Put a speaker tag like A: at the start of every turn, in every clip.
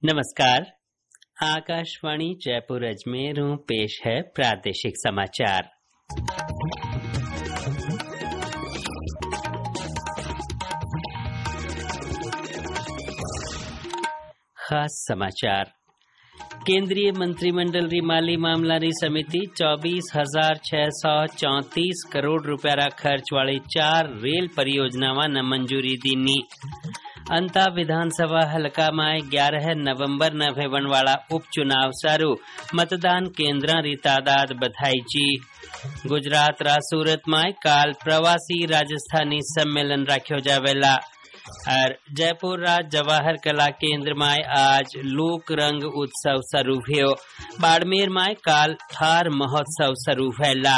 A: नमस्कार। आकाशवाणी जयपुर अजमेर पेश है प्रादेशिक समाचार। खास समाचार। केंद्रीय मंत्रिमंडल री माली मामला री समिति 24,634 करोड़ रुपया खर्च वाली 4 रेल परियोजनावां ने मंजूरी दीनी। अंता विधानसभा हलका में 11 नवंबर न होने वाला उपचुनाव सारू मतदान केन्द्र री तादाद बधाई जी। गुजरात रा सूरत में काल प्रवासी राजस्थानी सम्मेलन राख्यो जावेला और जयपुर रा जवाहर कला केंद्र में आज लोक रंग उत्सव शुरू हुयो। बाड़मेर में काल थार महोत्सव शुरू हुएला।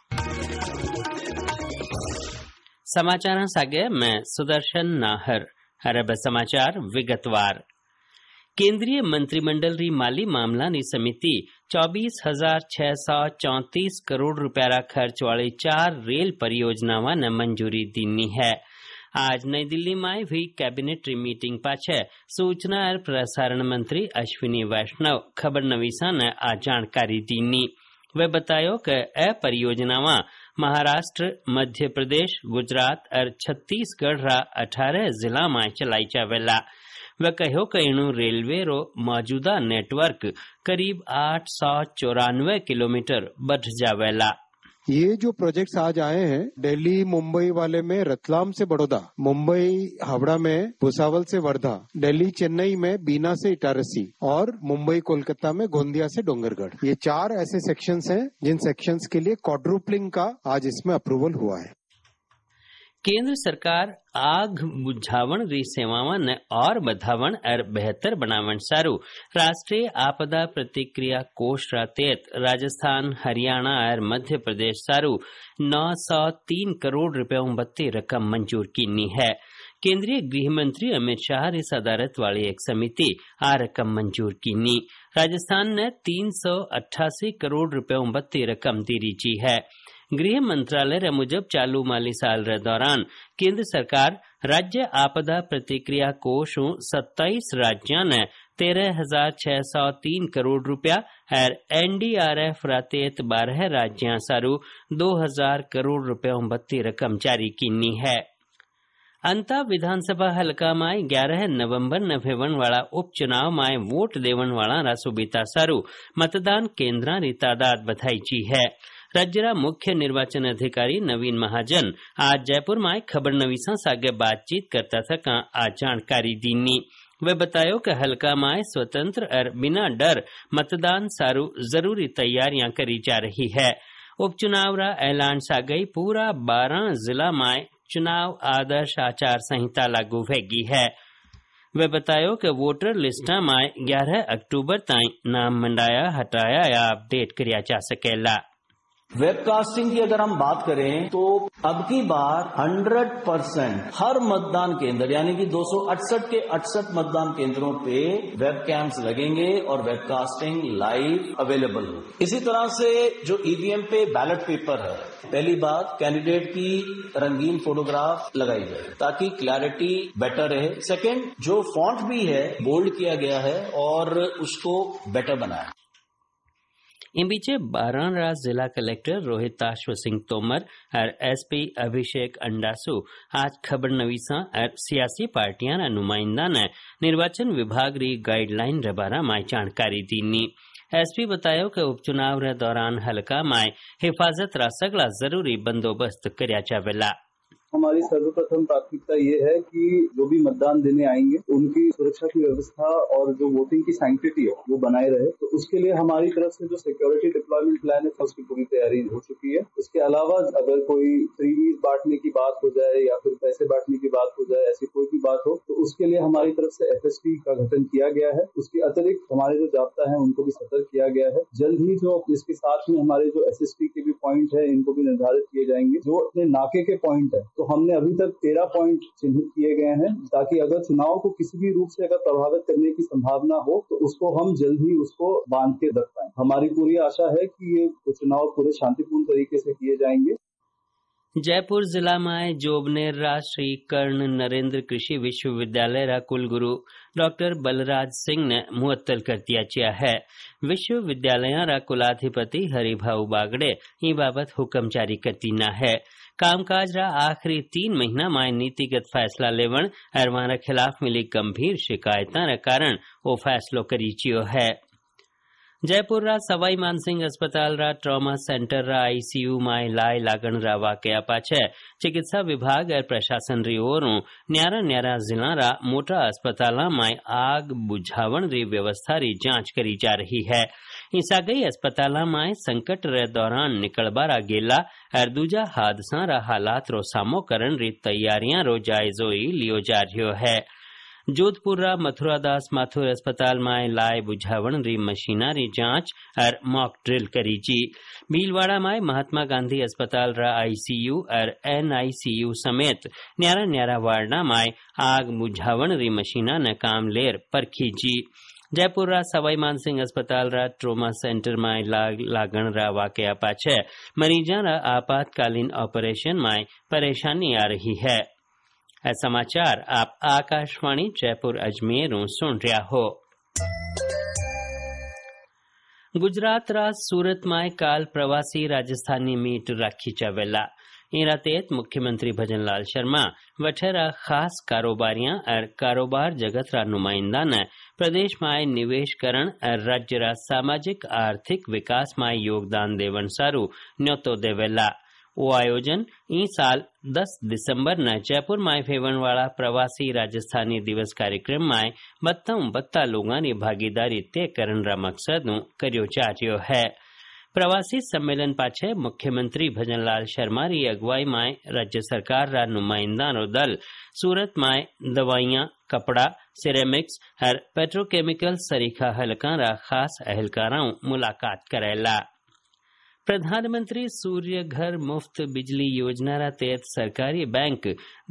A: समाचार सागे मैं सुदर्शन नाहर। अरब समाचार विगतवार। केंद्रीय मंत्रिमंडल री माली मामला नी समिति 24,634 करोड़ रुपया खर्च वाली 4 रेल परियोजनावां ने मंजूरी दीनी है। आज नई दिल्ली में हुई कैबिनेट री मीटिंग पाछे सूचना और प्रसारण मंत्री अश्विनी वैष्णव खबरनवीसा ने आ जानकारी दीनी। वे बतायो कि ए परियोजनावां महाराष्ट्र, मध्य प्रदेश, गुजरात और छत्तीसगढ़ रा 18 जिला में चलाई जावेला। वे कहो कि इनु रेलवे रो मौजूदा नेटवर्क करीब 894 किलोमीटर बढ़ जावेला।
B: ये जो प्रोजेक्ट्स आज आए हैं, दिल्ली मुंबई वाले में रतलाम से बड़ौदा, मुंबई हावड़ा में भुसावल से वर्धा, दिल्ली चेन्नई में बीना से इटारसी और मुंबई कोलकाता में गोंदिया से डोंगरगढ़। ये 4 ऐसे सेक्शंस हैं जिन सेक्शंस के लिए क्वाड्रुपलिंग का आज इसमें अप्रूवल हुआ है।
A: केंद्र सरकार आग बुझावण री सेवावां ने और बढ़ावण और बेहतर बनावण सारू राष्ट्रीय आपदा प्रतिक्रिया कोष रा तहत राजस्थान, हरियाणा और मध्य प्रदेश सारू 903 करोड़ रुपयों बत्ती रकम मंजूर कीनी है। केंद्रीय गृह मंत्री अमित शाह री सदारत वाली एक समिति आ रकम मंजूर कीनी। राजस्थान ने 388 करोड़ रुपयों बत्ती रकम दी जी है। गृह मंत्रालय रे मुजब चालू माली साल रे दौरान केंद्र सरकार राज्य आपदा प्रतिक्रिया कोष 27 राज्यों ने 13,603 करोड़ रुपया और एनडीआरएफ रातेत 12 राज्यों सारू 2,000 करोड़ रुपयों बत्ती रकम जारी कीनी है। अंता विधानसभा हलका में 11 नवंबर न होने वाला उपचुनाव में वोट देवन वाला रासुबीता सारू मतदान केन्द्र री तादाद बधाई जी है। राज्य रा मुख्य निर्वाचन अधिकारी नवीन महाजन आज जयपुर में खबरनवीसा सागे बातचीत करता था आज जानकारी दीनी। वे बतायो कि हलका में स्वतंत्र और बिना डर मतदान सारू जरूरी तैयारियां करी जा रही है। उपचुनाव रा ऐलान सागई पूरा 12 जिला में चुनाव आदर्श आचार संहिता लागू होगी है। वे बतायो कि वोटर लिस्ट में 11 अक्टूबर तक नाम मंडाया, हटाया या अपडेट किया जा सकेला।
C: वेबकास्टिंग की अगर हम बात करें तो अब की बार 100% हर मतदान केंद्र यानी कि 268 के 68 मतदान केंद्रों पे वेब कैम्स लगेंगे और वेबकास्टिंग लाइव अवेलेबल होगी। इसी तरह से जो ईवीएम पे बैलेट पेपर है, पहली बात कैंडिडेट की रंगीन फोटोग्राफ लगाई जाए ताकि क्लैरिटी बेटर रहे। सेकंड, जो फॉन्ट भी है बोल्ड किया गया है और उसको बेटर बनाया।
A: इन बीचे बारां जिला कलेक्टर रोहिताश्व सिंह तोमर और एसपी अभिषेक अंडासु आज खबरनवीसा और सियासी पार्टियां नुमाइंदा ने निर्वाचन विभाग री गाइडलाइन रे बारा में जानकारी दीनी। एसपी बतायो कि उपचुनाव रे दौरान हलका में हिफाजत रा सगला जरूरी बंदोबस्त करया जावेला।
D: हमारी सर्वप्रथम प्राथमिकता ये है कि जो भी मतदान देने आएंगे उनकी सुरक्षा की व्यवस्था और जो वोटिंग की सैंक्टिटी है वो बनाए रहे। तो उसके लिए हमारी तरफ से जो सिक्योरिटी डिप्लॉयमेंट प्लान है उसकी पूरी तैयारी हो चुकी है। इसके अलावा अगर कोई फ्रीबीज बांटने की बात हो जाए या फिर पैसे बांटने की बात हो जाए, ऐसी कोई भी बात हो तो उसके लिए हमारी तरफ से एफएसटी का गठन किया गया है। उसके अतिरिक्त हमारे जो जाब्ता है उनको भी सतर्क किया गया है। जल्द ही जो इसके साथ में हमारे जो एसएसटी के भी पॉइंट है इनको भी निर्धारित किए जाएंगे। जो अपने नाके के पॉइंट है तो हमने अभी तक 13 पॉइंट चिन्हित किए गए हैं ताकि अगर चुनाव को किसी भी रूप से अगर प्रभावित करने की संभावना हो तो उसको हम जल्द ही उसको बांध के रख पाएं। हमारी पूरी आशा है कि ये चुनाव पूरे शांतिपूर्ण तरीके से किए जाएंगे।
A: जयपुर जिला में जोबनेर रा श्री कर्ण नरेंद्र कृषि विश्वविद्यालय रा कुलगुरु डॉक्टर बलराज सिंह ने मुअत्तल कर दिया है। विश्वविद्यालय रा कुलाधिपति हरिभाऊ बागड़े ई बाबत हुक्म जारी करती न है। कामकाज रा आखिरी 3 महीना में नीतिगत फैसला लेवन और वहां खिलाफ मिली गंभीर शिकायतों रे कारण वो फैसलो करी चियो है। जयपुर रा सवाई मानसिंह अस्पताल रा ट्रॉमा सेंटर रा आईसीयू में लाई लागण रा वाकया पाछे चिकित्सा विभाग और प्रशासन री ओरों न्यारा जिला रा मोटा अस्पताल में आग बुझावण री व्यवस्था री जांच करी जा रही है। ईसा गई अस्पताल में संकट रे दौरान निकलबारा गेला और दूजा हादसा रा हालात रो सामो करण री तैयारियां रो जायजो लियो जा रह्यो है। जोधपुर रा मथुरादास माथुर अस्पताल में लाए बुझावण री मशीनरी जांच और मॉक ड्रिल करी जी। भीलवाड़ा में महात्मा गांधी अस्पताल रा आईसीयू और एनआईसीयू समेत न्यारा वार्डा में आग बुझावण री मशीना ने काम लेर परखी जी। जयपुर रा सवाई मानसिंह अस्पताल रा ट्रोमा सेंटर में लागण रा वाकया पाछे मरीजा रा आपातकालीन ऑपरेशन में परेशानी आ रही है। समाचार आप आकाशवाणी जयपुर अजमेर सुन रहा हो। गुजरात रा सूरत में काल प्रवासी राजस्थानी मीट राखी जावेला। इरा तेत मुख्यमंत्री भजन लाल शर्मा वठेरा खास कारोबारियां और कारोबार जगत रा नुमाइंदा ने प्रदेश में निवेश करण और राज्य रा सामाजिक आर्थिक विकास में योगदान देवन सारू न्योतो देवेला। वो आयोजन ई साल 10 दिसंबर न जयपुर में फेवण वाला प्रवासी राजस्थानी दिवस कार्यक्रम में बत्ता लोगों की भागीदारी तय करने रा मकसद कर्यो जा रह्यो है। प्रवासी सम्मेलन पाछे मुख्यमंत्री भजन लाल शर्मा री अगुवाई में राज्य सरकार रा नुमाइंदा रो दल सूरत में दवाइयां, कपड़ा, सिरेमिक्स और पेट्रोकेमिकल सरीखा हलका रा खास अहलकारों मुलाकात करेला। प्रधानमंत्री सूर्य घर मुफ्त बिजली योजना रा तहत सरकारी बैंक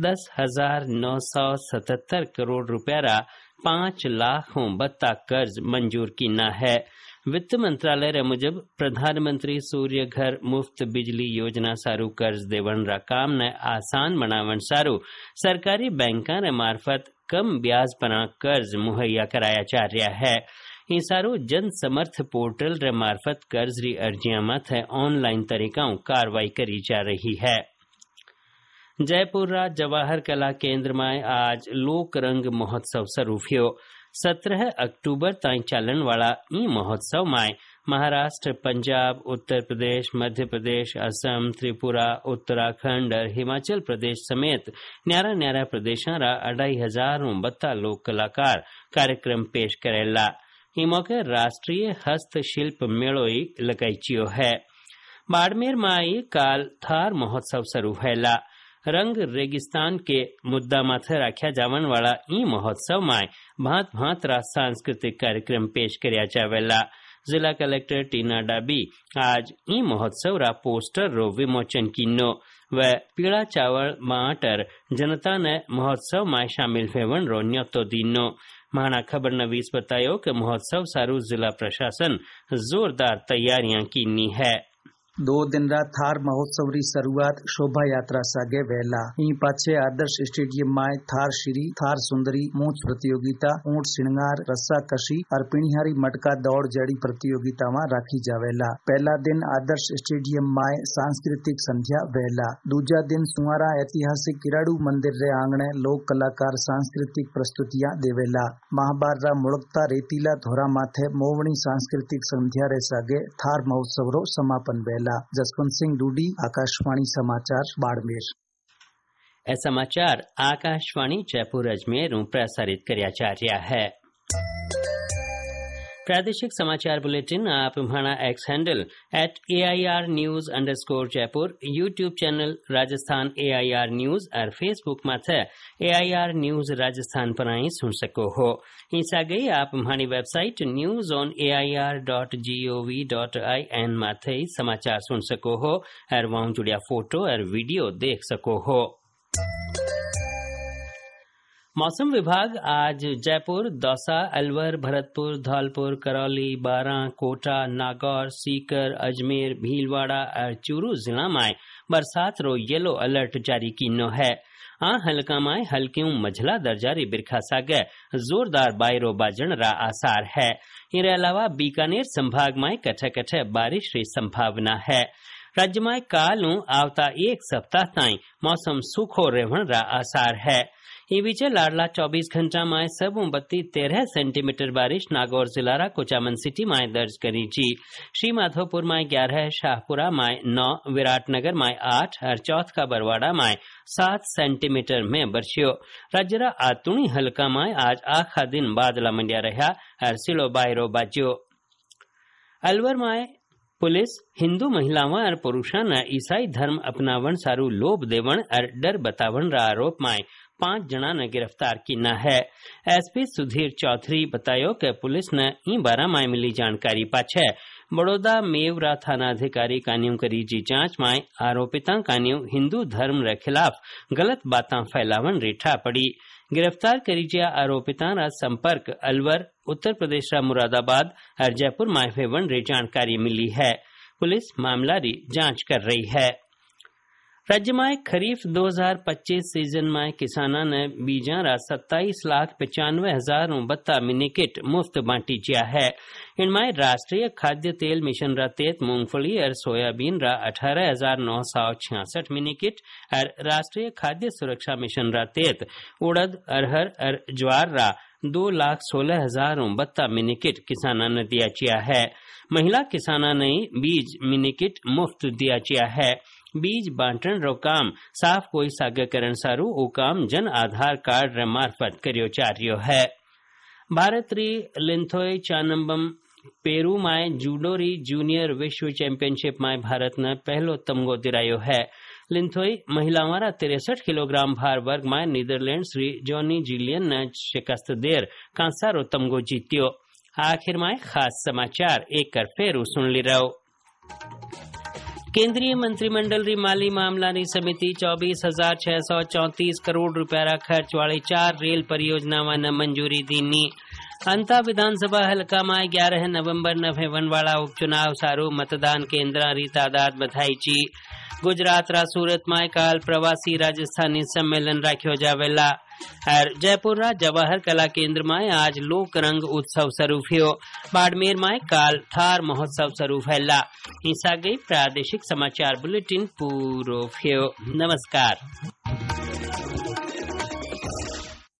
A: 10,977 करोड़ रुपया रा 5 लाख बत्ता कर्ज मंजूर कीना है। वित्त मंत्रालय रे मुजब प्रधानमंत्री सूर्य घर मुफ्त बिजली योजना सारू कर्ज देवन रा काम ने आसान बनावन सारू सरकारी बैंकां रे मार्फत कम ब्याज पर कर्ज मुहैया कराया जा रहा है। इन सारू जन समर्थ पोर्टल रे मार्फत कर्ज री अर्जियां माथे ऑनलाइन तरीकाओं कार्रवाई करी जा रही है। जयपुर रा जवाहर कला केंद्र में आज लोक रंग महोत्सव शुरू हुयो। 17 अक्टूबर ताईं चालन वाला ई महोत्सव में महाराष्ट्र, पंजाब, उत्तर प्रदेश, मध्य प्रदेश, असम, त्रिपुरा, उत्तराखंड और हिमाचल प्रदेश समेत न्यारा प्रदेशों रा 2,500 बत्ता लोक कलाकार कार्यक्रम पेश करेला। ई मौके राष्ट्रीय हस्तशिल्प मेलो लगाईचियो है। बाड़मेर में काल थार महोत्सव शुरू हैला। रंग रेगिस्तान के मुद्दा माथे रखा जावन वाला ई महोत्सव में भांत रा सांस्कृतिक कार्यक्रम पेश करया जावेला। जिला कलेक्टर टीना डाबी आज ई महोत्सव रा पोस्टर रो विमोचन कीनो व पीड़ा चावल बांटर जनता ने महोत्सव में शामिल होवन रो न्योतो दीनो। महाना खबर नवीस बतायो कि महोत्सव सारू जिला प्रशासन जोरदार तैयारियां कीनी है।
E: 2 दिन रा थार महोत्सव री शुरुआत शोभा यात्रा सागे वेला। ई पाछे आदर्श स्टेडियम में थार श्री, थार सुंदरी, मूछ प्रतियोगिता, ऊंट श्रृंगार, रस्सा कशी और पिणिहारी मटका दौड़ जड़ी प्रतियोगिता में राखी जावेला। पहला दिन आदर्श स्टेडियम में सांस्कृतिक संध्या वेला। दूजा दिन सुवारा ऐतिहासिक किराड़ू मंदिर रे आंगणे लोक कलाकार सांस्कृतिक प्रस्तुतियां देवेला। महाबार रा मुड़कता रेतीला धोरा माथे मोवणी सांस्कृतिक संध्या रे सागे थार महोत्सव रो समापन वेला। जसवंत सिंह डूडी, आकाशवाणी समाचार, बाड़मेर।
A: ए समाचार आकाशवाणी जयपुर अजमेर प्रसारित करया जा रहा है। प्रादेशिक समाचार बुलेटिन आप हमारा X handle @AIR News_Jaipur, YouTube channel Rajasthan AIR News और फेसबुक माथे AIR News राजस्थान पर आई सुन सको हो। इसा गई आप हमारी वेबसाइट newsonAIR.gov.in माथे समाचार सुन सको हो और वहाँ जुड़िया फोटो और वीडियो देख सको हो। मौसम विभाग आज जयपुर, दौसा, अलवर, भरतपुर, धौलपुर, करौली, बारां, कोटा, नागौर, सीकर, अजमेर, भीलवाड़ा और चूरू जिला में बरसात रो येलो अलर्ट जारी कीनो है। हल्का में हल्क्यों मझला दर्जारी बिरखा सागे जोरदार बायरो बाजन रा आसार है। इनके अलावा बीकानेर संभाग में कठे कठे बारिश री संभावना है। राज्य में कालू आवता एक सप्ताह ताई मौसम सूखो रहण रा आसार है। ई बीचे लाडला 24 घंटा में 13 सेंटीमीटर बारिश नागौर जिला कोचामन सिटी में दर्ज करी जी। श्री माधोपुर में 11, शाहपुरा में 9, विराटनगर में 8 और चौथ बरवाड़ा में 7 सेंटीमीटर में बरस्यो। राज्य आतुणी हल्का में आज आखा दिन बादला मंडिया रहा और सिलो बायरो बाज्यो। अलवर में पुलिस हिंदू महिलाओं और पुरुषों ने ईसाई धर्म अपनावन सारू लोभ देवन और डर बतावन रा आरोप में 5 जना ने गिरफ्तार किया है। एसपी सुधीर चौधरी बतायो कि पुलिस ने ई बारा में मिली जानकारी पाछे बड़ौदा मेवरा थानाधिकारी कान्यू करी जी जांच में आरोपिता कान्यू हिंदू धर्म रे खिलाफ गलत बातें फैलावन रेठा पड़ी। गिरफ्तार करी जिया आरोपिता रा संपर्क अलवर, उत्तर प्रदेश रा मुरादाबाद और जयपुर में हेवन रे जानकारी मिली है। पुलिस मामला री जांच कर रही है। राज्य में खरीफ 2025 सीजन में किसानों ने बीजा रा 27,95,000 मिनी किट मुफ्त बांटी जिया है। इनमें राष्ट्रीय खाद्य तेल मिशन रा तेत मूंगफली और सोयाबीन रा 18,966 मिनी किट और राष्ट्रीय खाद्य सुरक्षा मिशन रा तेत उड़द, अरहर और ज्वार रा 2,16,000 मिनी किट किसानों ने दिया जिया है। महिला किसानों ने बीज मिनी किट मुफ्त दिया जिया है। बीज बांटन रो काम साफ कोई सागकरण सारू ओ काम जन आधार कार्ड रे मार्फत करियो जा रियो है। भारत री लिंथोय चानम्बम पेरू में जूडो री जूनियर विश्व चैंपियनशिप में भारत ने पहलो तमगो दिरायो है। लिंथोय महिलाओं रा 63 किलोग्राम भार वर्ग में नीदरलैंड्स री जॉनी जिलियन ने शिकस्त देर कांसा रो तमगो जीत्यो। आखिर में खास समाचार एक कर फेरू सुन ली रहो। केंद्रीय मंत्रिमंडल री माली मामला री समिति 24,634 करोड़ रुपया खर्च वाली 4 रेल परियोजनाओं ने मंजूरी दीनी। अंता विधानसभा हल्का में 11 नवंबर न हेवन वाला उपचुनाव सारू मतदान केंद्र री तादाद बधाई जी। गुजरात रा सूरत में काल प्रवासी राजस्थानी सम्मेलन राख्यो जावेला और जयपुर रा जवाहर कला केंद्र में आज लोक रंग उत्सव शुरू थियो। बाड़मेर में काल थार महोत्सव शुरू फैला। हिस्सा गई प्रादेशिक समाचार बुलेटिन पूरो थियो। नमस्कार।